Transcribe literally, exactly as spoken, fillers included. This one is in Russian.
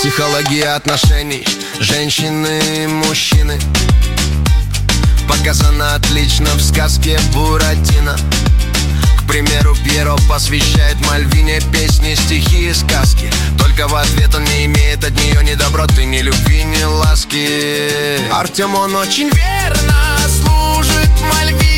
Психология отношений женщины и мужчины показана отлично в сказке Буратино. К примеру, Пьеро посвящает Мальвине песни, стихи и сказки. Только в ответ он не имеет от нее ни доброты, ни любви, ни ласки. Артем, он очень верно служит Мальвине,